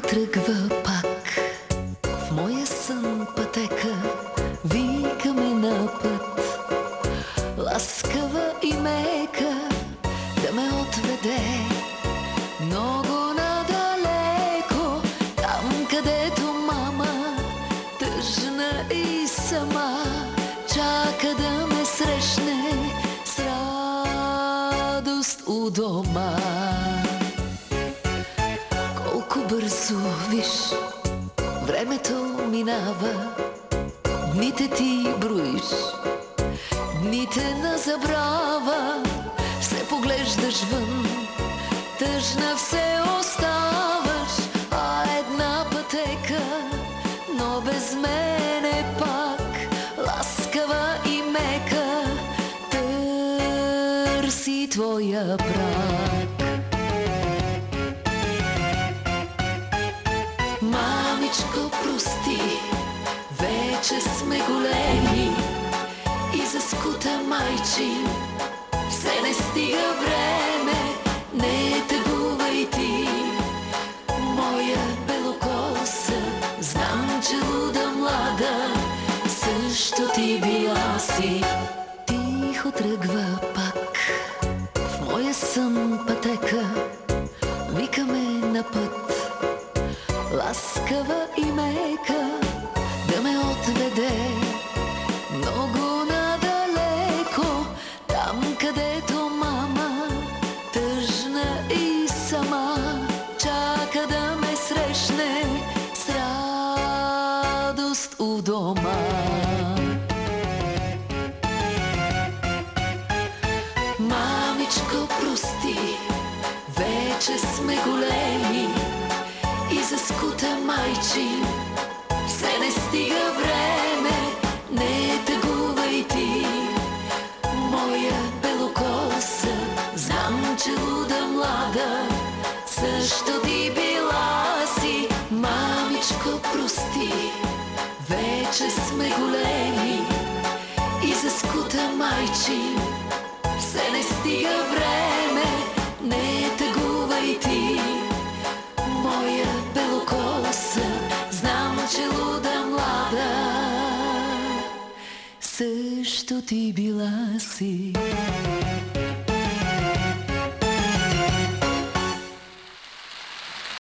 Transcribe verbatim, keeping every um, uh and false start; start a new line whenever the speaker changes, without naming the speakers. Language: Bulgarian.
тръгва пак в моя сън пътека, вика ме на път, ласкава и мека да ме отведе много надалеко, там където мама, тъжна и сама, чака да ме срещне с радост у дома. Колко бързо, виж, времето минава, дните ти броиш, дните на забрава. Все поглеждаш вън, тъжна все оставаш, а една пътека, но без мене пак, ласкава и мека, търси твоя брак. Мамичко, прости, вече сме големи и за скута майчин все не стига време. Не тъгувай ти, моя белокоса, знам, че луда млада също ти била си. Тихо тръгва пак в моя сън пътека, вика ме на път, ласкава и мека да ме отведе много надалеко, там където мама, тъжна и сама, чака да ме срещне с радост у дома. Мамичко, прости, вече сме големи и за скута майчин все не стига време. Не тъгувай ти, моя белокоса, знам, че луда млада също ти била си. Мамичко, прости, вече сме големи и за скута майчин все не стига време. Не тъгувай ти, моя белокоса, знам, че луда млада също ти била си.